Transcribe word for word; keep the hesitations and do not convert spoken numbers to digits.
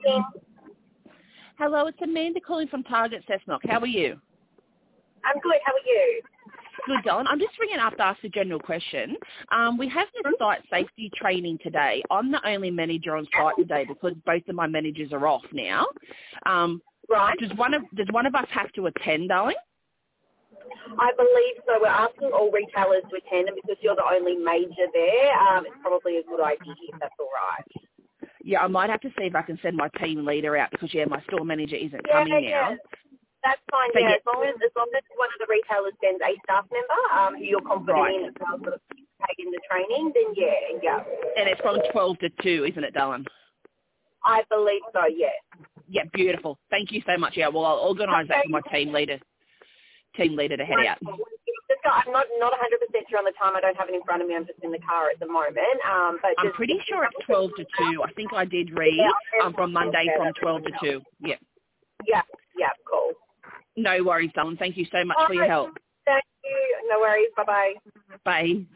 speaking. Hello, it's Amanda calling from Target Cessnock. How are you? I'm good. How are you? Good, Dylan. I'm just ringing up to ask a general question. Um, we have this site safety training today. I'm the only manager on site today because both of my managers are off now. Um, Right. Does one of does one of us have to attend, darling? I believe so. We're asking all retailers to attend, and because you're the only major there, um, it's probably a good idea if that's all right. Yeah, I might have to see if I can send my team leader out because, yeah, my store manager isn't Yeah, coming yeah. now. That's fine, So, yeah. yeah, As long as, as long as one of the retailers sends a staff member um, who you're confident right. in as well, sort of take in the training, then yeah, yeah. And it's from twelve to two, isn't it, darling? I believe so, yes. Yeah, beautiful. Thank you so much. Yeah, well, I'll organise that for my team leader, team leader to head out. Just go, I'm not not one hundred percent sure on the time. I don't have it in front of me. I'm just in the car at the moment. Um, but I'm just, pretty just sure it's twelve to two. I think I did read yeah, um, from Monday from twelve to two. Yeah. Yeah, yeah, cool. No worries, darling. Thank you so much All for your right. help. Thank you. No worries. Bye-bye. Bye.